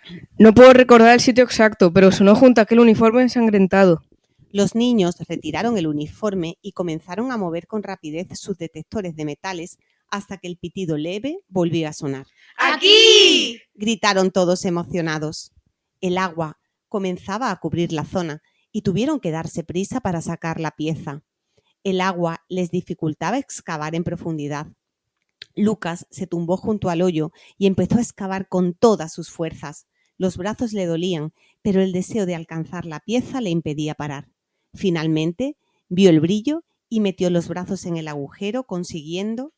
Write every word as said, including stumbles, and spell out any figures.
No puedo recordar el sitio exacto, pero sonó junto a aquel uniforme ensangrentado. Los niños retiraron el uniforme y comenzaron a mover con rapidez sus detectores de metales hasta que el pitido leve volvió a sonar. ¡Aquí!, gritaron todos emocionados. El agua comenzaba a cubrir la zona y tuvieron que darse prisa para sacar la pieza. El agua les dificultaba excavar en profundidad. Lucas se tumbó junto al hoyo y empezó a excavar con todas sus fuerzas. Los brazos le dolían, pero el deseo de alcanzar la pieza le impedía parar. Finalmente, vio el brillo y metió los brazos en el agujero, consiguiendo